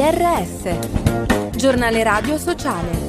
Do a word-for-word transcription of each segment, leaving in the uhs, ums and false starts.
R S, giornale radio sociale.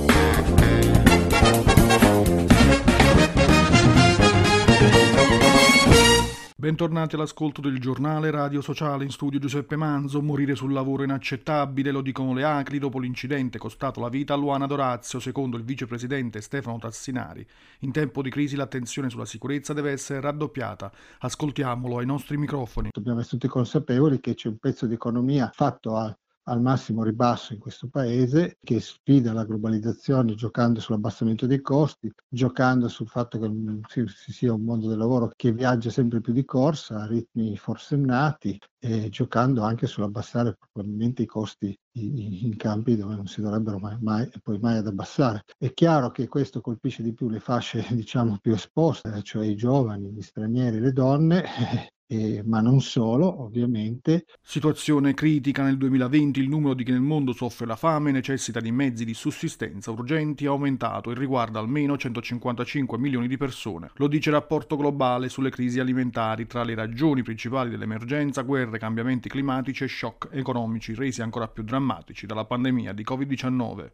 Bentornati all'ascolto del giornale radio sociale. In studio Giuseppe Manzo. Morire sul lavoro è inaccettabile, lo dicono le A C L I dopo l'incidente costato la vita a Luana D'Orazio, secondo il vicepresidente Stefano Tassinari. In tempo di crisi l'attenzione sulla sicurezza deve essere raddoppiata. Ascoltiamolo ai nostri microfoni. Dobbiamo essere tutti consapevoli che c'è un pezzo di economia fatto a al massimo ribasso in questo paese, che sfida la globalizzazione giocando sull'abbassamento dei costi, giocando sul fatto che si sia un mondo del lavoro che viaggia sempre più di corsa a ritmi forsennati e giocando anche sull'abbassare probabilmente i costi in campi dove non si dovrebbero mai, mai poi mai ad abbassare. È chiaro che questo colpisce di più le fasce diciamo più esposte, cioè i giovani, gli stranieri, le donne. Eh, ma non solo, ovviamente. Situazione critica nel duemilaventi, il numero di chi nel mondo soffre la fame e necessita di mezzi di sussistenza urgenti è aumentato e riguarda almeno centocinquantacinque milioni di persone. Lo dice il rapporto globale sulle crisi alimentari, tra le ragioni principali dell'emergenza, guerre, cambiamenti climatici e shock economici resi ancora più drammatici dalla pandemia di covid diciannove.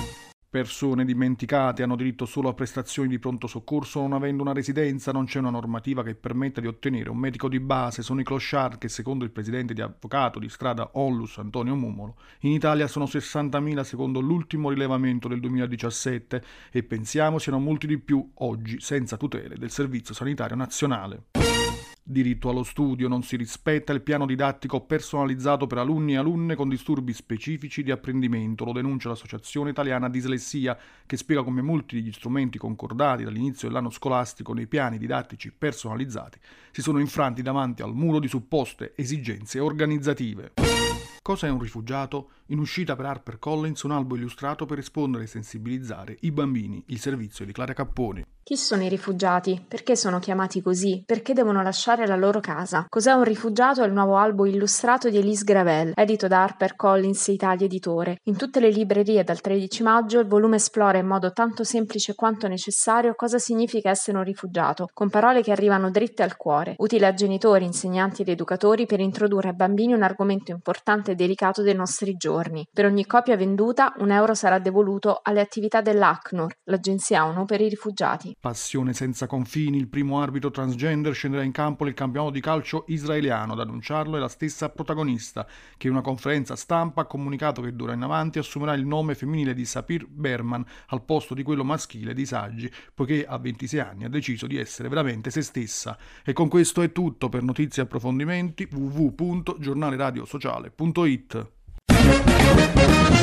Persone dimenticate hanno diritto solo a prestazioni di pronto soccorso non avendo una residenza, non c'è una normativa che permetta di ottenere un medico di base, sono i clochard che secondo il presidente di avvocato di strada Onlus Antonio Mumolo in Italia sono sessantamila secondo l'ultimo rilevamento del duemiladiciassette e pensiamo siano molti di più oggi senza tutele del Servizio Sanitario Nazionale. Diritto allo studio, non si rispetta il piano didattico personalizzato per alunni e alunne con disturbi specifici di apprendimento, lo denuncia l'Associazione Italiana Dislessia, che spiega come molti degli strumenti concordati dall'inizio dell'anno scolastico nei piani didattici personalizzati si sono infranti davanti al muro di supposte esigenze organizzative. Cosa è un rifugiato? In uscita per HarperCollins un albo illustrato per rispondere e sensibilizzare i bambini, il servizio di Clara Capponi. Chi sono i rifugiati? Perché sono chiamati così? Perché devono lasciare la loro casa? Cos'è un rifugiato? È il nuovo albo illustrato di Elise Gravel, edito da HarperCollins Italia Editore. In tutte le librerie dal tredici maggio il volume esplora in modo tanto semplice quanto necessario cosa significa essere un rifugiato, con parole che arrivano dritte al cuore, utile a genitori, insegnanti ed educatori per introdurre ai bambini un argomento importante e delicato dei nostri giorni. Per ogni copia venduta un euro sarà devoluto alle attività dell'ACNUR, l'Agenzia ONU per i rifugiati. Passione senza confini, il primo arbitro transgender scenderà in campo nel campionato di calcio israeliano. Ad annunciarlo è la stessa protagonista, che in una conferenza stampa ha comunicato che d'ora in avanti assumerà il nome femminile di Sapir Berman al posto di quello maschile di Saggi, poiché a ventisei anni ha deciso di essere veramente se stessa. E con questo è tutto. Per notizie e approfondimenti w w w punto giornale radio sociale punto it.